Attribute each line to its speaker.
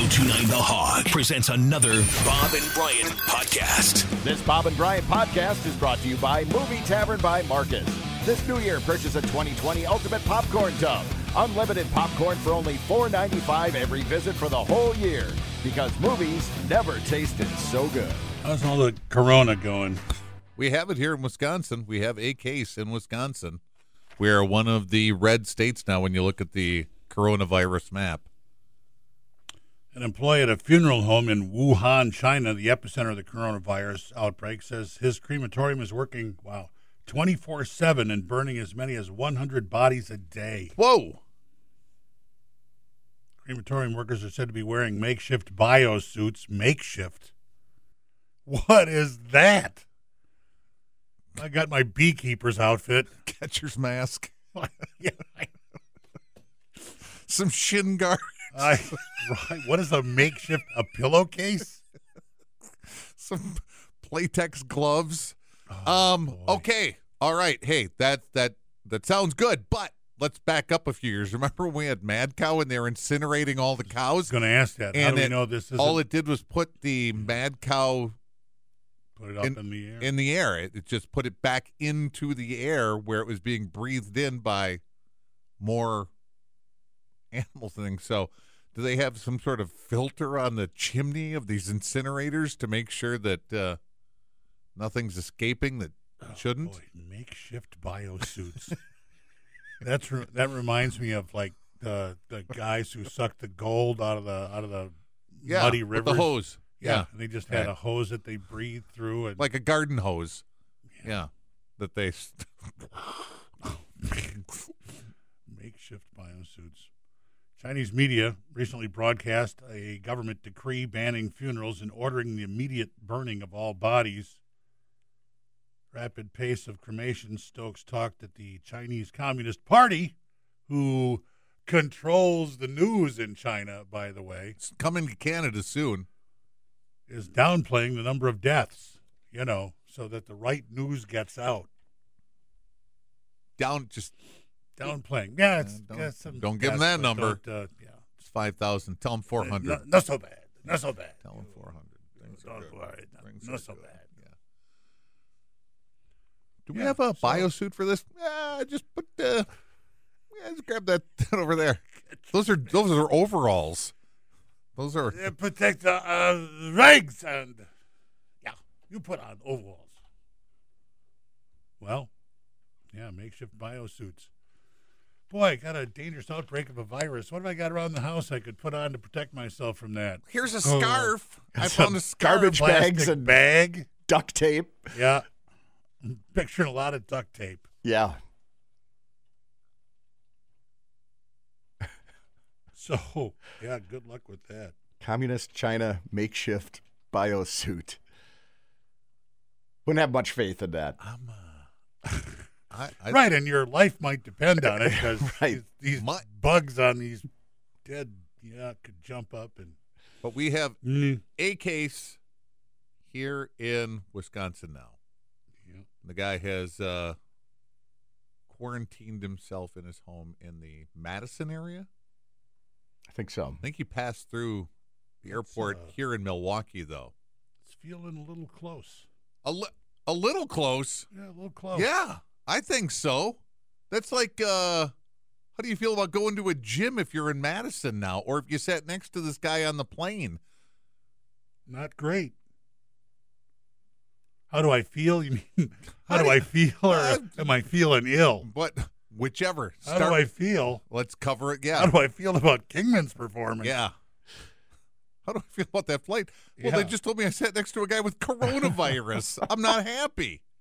Speaker 1: 1029 The Hog presents another Bob and Brian podcast.
Speaker 2: This Bob and Brian podcast is brought to you by Movie Tavern by Marcus. This new year, purchase a 2020 Ultimate Popcorn Tub. Unlimited popcorn for only $4.95 every visit for the whole year. Because movies never tasted so good.
Speaker 3: How's all the corona going?
Speaker 4: We have it here in Wisconsin. We have a case in Wisconsin. We are one of the red states now when you look at the coronavirus map.
Speaker 3: An employee at a funeral home in Wuhan, China, the epicenter of the coronavirus outbreak, says his crematorium is working, 24/7 and burning as many as 100 bodies a day.
Speaker 4: Whoa!
Speaker 3: Crematorium workers are said to be wearing makeshift biosuits. Makeshift? What is that? I got my beekeeper's outfit.
Speaker 4: Catcher's mask.
Speaker 3: Yeah,
Speaker 4: Some shin guards.
Speaker 3: right. What is a makeshift? A pillowcase?
Speaker 4: Some Playtex gloves.
Speaker 3: Boy.
Speaker 4: Okay. All right. Hey, that sounds good, but let's back up a few years. Remember when we had Mad Cow and they were incinerating all the
Speaker 3: I
Speaker 4: cows?
Speaker 3: was going to ask that. How
Speaker 4: And
Speaker 3: do we
Speaker 4: it-
Speaker 3: know this isn't?
Speaker 4: All it did was put the Mad Cow
Speaker 3: Put it up in the air.
Speaker 4: in the air. It just put it back into the air where it was being breathed in by more animal things. So do they have some sort of filter on the chimney of these incinerators to make sure that nothing's escaping that shouldn't?
Speaker 3: Boy, makeshift biosuits. That reminds me of like the guys who sucked the gold out of the muddy
Speaker 4: with
Speaker 3: rivers.
Speaker 4: the hose. Yeah.
Speaker 3: And they just had
Speaker 4: Right.
Speaker 3: a hose that they breathed through. And
Speaker 4: Like a garden hose. Yeah. That they...
Speaker 3: makeshift biosuits. Chinese media recently broadcast a government decree banning funerals and ordering the immediate burning of all bodies. Rapid pace of cremation stokes talk that the Chinese Communist Party, who controls the news in China, by the way,
Speaker 4: It's coming to Canada soon.
Speaker 3: is downplaying the number of deaths, so that the right news gets out. Downplaying. Yeah, it's got some
Speaker 4: don't give 'em
Speaker 3: deaths,
Speaker 4: that
Speaker 3: but
Speaker 4: number.
Speaker 3: don't,
Speaker 4: It's 5,000. Tell them 400.
Speaker 3: Not so bad. Not so bad.
Speaker 4: Tell them 400. Things are
Speaker 3: Don't
Speaker 4: good.
Speaker 3: worry.
Speaker 4: Things
Speaker 3: Not
Speaker 4: are
Speaker 3: so
Speaker 4: good.
Speaker 3: bad.
Speaker 4: Yeah. Do we
Speaker 3: Yeah,
Speaker 4: have a
Speaker 3: so-
Speaker 4: biosuit for this? Just put just grab that over there. Those are overalls. Those are
Speaker 3: Protect the legs and you put on overalls. Well, makeshift biosuits. Boy, I got a dangerous outbreak of a virus. What have I got around the house I could put on to protect myself from that?
Speaker 4: here's a scarf. I
Speaker 2: Some
Speaker 4: found a scarf.
Speaker 2: garbage bags
Speaker 3: Plastic
Speaker 2: and
Speaker 3: bag.
Speaker 2: duct tape.
Speaker 3: Yeah. I'm picturing a lot of duct tape.
Speaker 2: Yeah.
Speaker 3: So, good luck with that.
Speaker 2: Communist China makeshift biosuit. Wouldn't have much faith in that.
Speaker 3: Right, and your life might depend on it because
Speaker 2: Right.
Speaker 3: these bugs on these dead, could jump up and.
Speaker 4: But we have a case here in Wisconsin now.
Speaker 3: Yep.
Speaker 4: The guy has quarantined himself in his home in the Madison area.
Speaker 2: I think so.
Speaker 4: I think he passed through the airport here in Milwaukee, though.
Speaker 3: It's feeling a little close.
Speaker 4: A little close.
Speaker 3: Yeah, a little close.
Speaker 4: Yeah, I think so. That's like, how do you feel about going to a gym if you're in Madison now, or if you sat next to this guy on the plane?
Speaker 3: Not great. How do I feel? You mean, how do I feel, or am I feeling ill?
Speaker 4: But whichever.
Speaker 3: How do I feel?
Speaker 4: Let's cover it. Yeah.
Speaker 3: How do I feel about Kingman's performance?
Speaker 4: Yeah. How do I feel about that flight? Well,
Speaker 3: Yeah.
Speaker 4: they just told me I sat next to a guy with coronavirus. I'm not happy.